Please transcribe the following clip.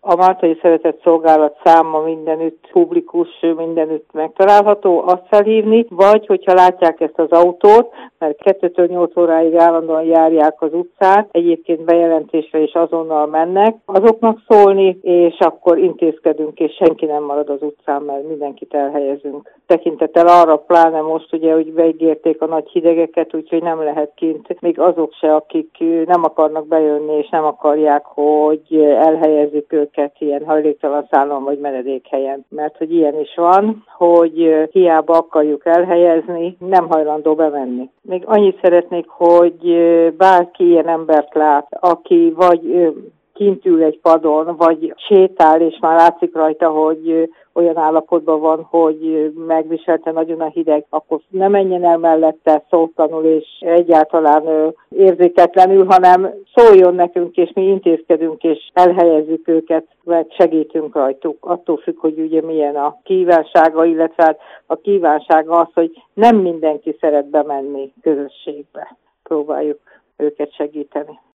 A Máltai Szeretett Szolgálat száma mindenütt publikus, mindenütt megtalálható, azt felhívni, vagy hogyha látják ezt az autót, mert 2-től 8 óráig állandóan járják az utcán, egyébként bejelentésre is azonnal mennek, azoknak szólni, és akkor intézkedünk, és senki nem marad az utcán, mert mindenkit elhelyezünk. Tekintettel arra, pláne most ugye, hogy beígérték a nagy hidegeket, úgyhogy nem lehet kint, még azok se, akik nem akarnak bejönni, és nem akarják, hogy elhelyezzük őket ilyen hajléktalan szállón vagy menedékhelyen. Mert hogy ilyen is van, hogy hiába akarjuk elhelyezni, nem hajlandó bemenni. Még annyit szeretnék, hogy bárki ilyen embert lát, aki vagy kint ül egy padon, vagy sétál, és már látszik rajta, hogy olyan állapotban van, hogy megviselte nagyon a hideg, akkor ne menjen el mellette szótlanul, és egyáltalán érzéketlenül, hanem szóljon nekünk, és mi intézkedünk, és elhelyezzük őket, mert segítünk rajtuk. Attól függ, hogy ugye milyen a kívánsága, illetve a kívánsága az, hogy nem mindenki szeret bemenni közösségbe. Próbáljuk őket segíteni.